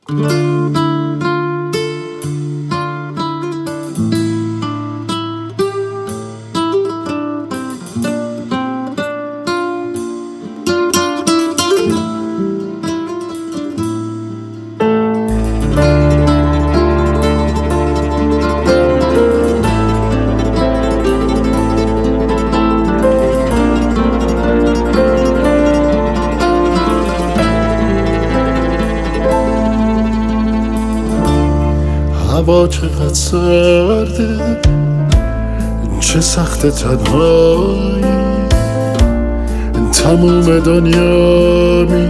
هوا چقدر سرده، چه سخت تنهایی، تموم دنیا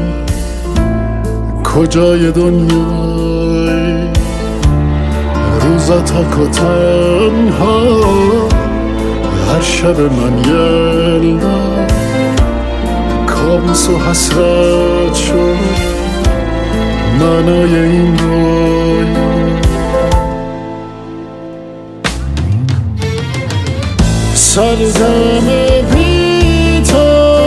کجای دنیایی؟ روزا تک و تنها، هر شب من یلدا کابوس و حسرت شد معنای این رویا. سرزم بی تو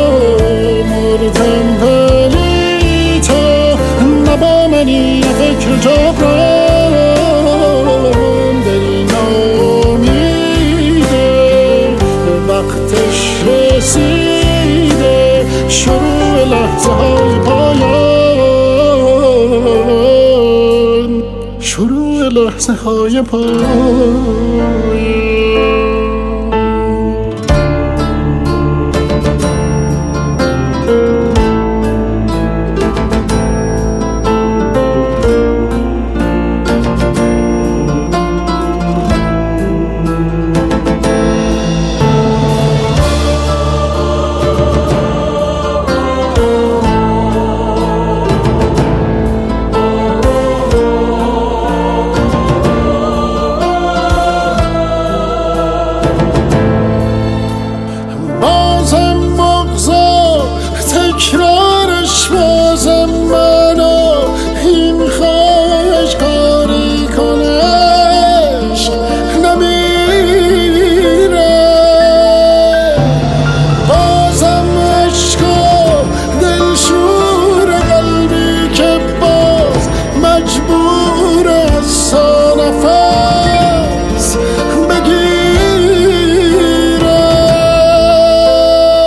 مردم ولی تو نبا منی فکر جبران دل نامیده وقتش رسیده شروع لحظه های پایان شروع لحظه های پایان